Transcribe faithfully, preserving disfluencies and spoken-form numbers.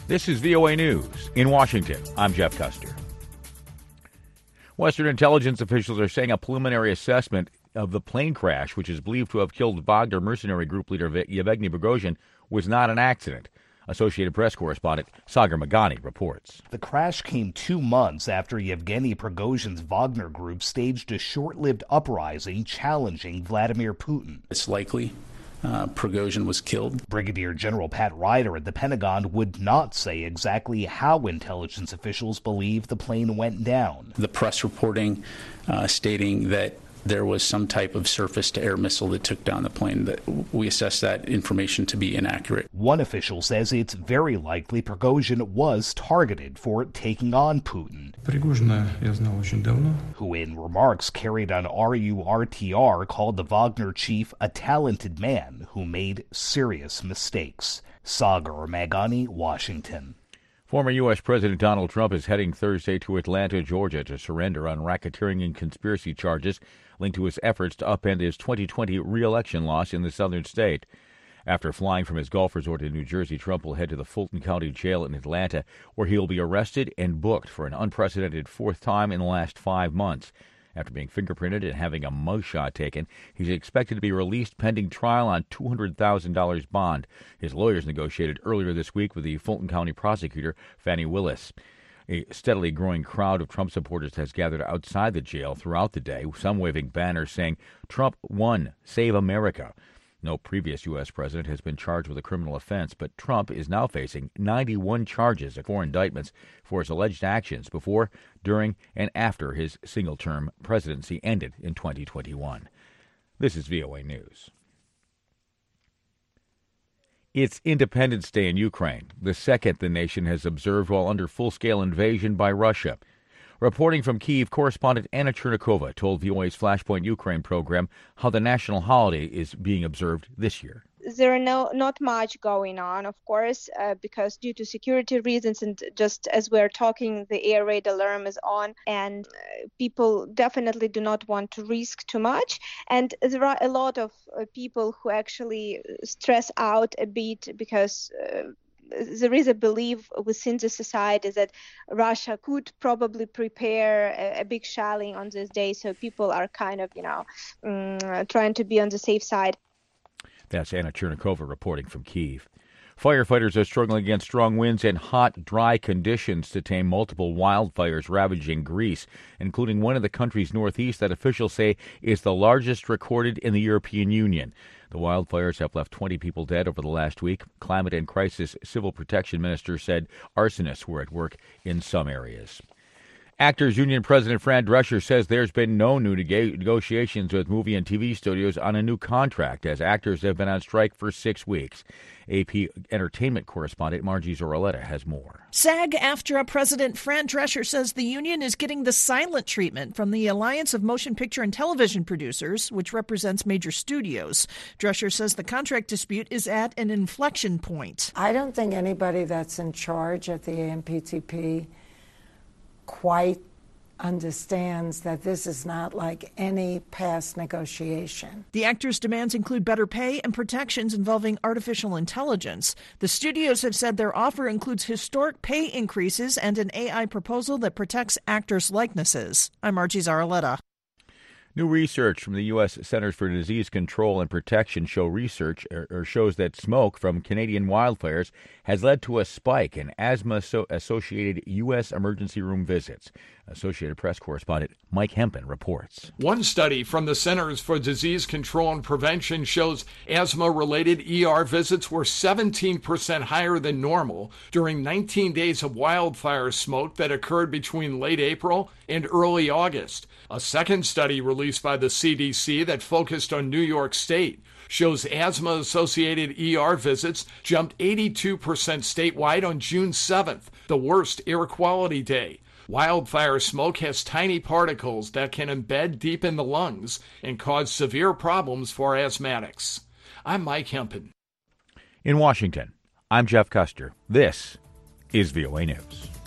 This is V O A News. In Washington, I'm Jeff Custer. Western intelligence officials are saying a preliminary assessment of the plane crash, which is believed to have killed Wagner mercenary group leader Yevgeny Prigozhin, was not an accident. Associated Press correspondent Sagar Meghani reports. The crash came two months after Yevgeny Prigozhin's Wagner group staged a short-lived uprising challenging Vladimir Putin. It's likely uh, Prigozhin was killed. Brigadier General Pat Ryder at the Pentagon would not say exactly how intelligence officials believe the plane went down. The press reporting uh, stating that there was some type of surface-to-air missile that took down the plane. That we assess that information to be inaccurate. One official says it's very likely Prigozhin was targeted for taking on Putin, who in remarks carried on R U R T R called the Wagner chief a talented man who made serious mistakes. Sagar Meghani, Washington. Former U S. President Donald Trump is heading Thursday to Atlanta, Georgia to surrender on racketeering and conspiracy charges linked to his efforts to upend his twenty twenty re-election loss in the southern state. After flying from his golf resort in New Jersey, Trump will head to the Fulton County Jail in Atlanta, where he'll be arrested and booked for an unprecedented fourth time in the last five months. After being fingerprinted and having a mugshot taken, he's expected to be released pending trial on two hundred thousand dollars bond. His lawyers negotiated earlier this week with the Fulton County prosecutor, Fannie Willis. A steadily growing crowd of Trump supporters has gathered outside the jail throughout the day, some waving banners saying, "Trump won, save America." No previous U S president has been charged with a criminal offense, but Trump is now facing ninety-one charges of four indictments for his alleged actions before, during, and after his single-term presidency ended in twenty twenty-one. This is V O A News. It's Independence Day in Ukraine, the second the nation has observed while under full-scale invasion by Russia. Reporting from Kyiv, correspondent Anna Chernikova told V O A's Flashpoint Ukraine program how the national holiday is being observed this year. There are no not much going on, of course, uh, because due to security reasons and just as we're talking, the air raid alarm is on, and uh, people definitely do not want to risk too much. And there are a lot of uh, people who actually stress out a bit because uh, there is a belief within the society that Russia could probably prepare a, a big shelling on this day, so people are kind of, you know, um, trying to be on the safe side. That's Anna Chernikova reporting from Kyiv. Firefighters are struggling against strong winds and hot, dry conditions to tame multiple wildfires ravaging Greece, including one in the country's northeast that officials say is the largest recorded in the European Union. The wildfires have left twenty people dead over the last week. Climate and Crisis Civil Protection Minister said arsonists were at work in some areas. Actors Union President Fran Drescher says there's been no new neg- negotiations with movie and T V studios on a new contract as actors have been on strike for six weeks. A P entertainment correspondent Margie Zoraletta has more. SAG-AFTRA President Fran Drescher says the union is getting the silent treatment from the Alliance of Motion Picture and Television Producers, which represents major studios. Drescher says the contract dispute is at an inflection point. I don't think anybody that's in charge at the A M P T P quite understands that this is not like any past negotiation. The actors' demands include better pay and protections involving artificial intelligence. The studios have said their offer includes historic pay increases and an A I proposal that protects actors' likenesses. I'm Margie Zaraletta. New research from the U S. Centers for Disease Control and Protection show research or shows that smoke from Canadian wildfires has led to a spike in asthma-associated U S emergency room visits. Associated Press correspondent Mike Hempen reports. One study from the Centers for Disease Control and Prevention shows asthma-related E R visits were seventeen percent higher than normal during nineteen days of wildfire smoke that occurred between late April and early August. A second study released by the C D C that focused on New York State shows asthma-associated E R visits jumped eighty-two percent statewide on June seventh, the worst air quality day. Wildfire smoke has tiny particles that can embed deep in the lungs and cause severe problems for asthmatics. I'm Mike Hempen. In Washington, I'm Jeff Custer. This is V O A News.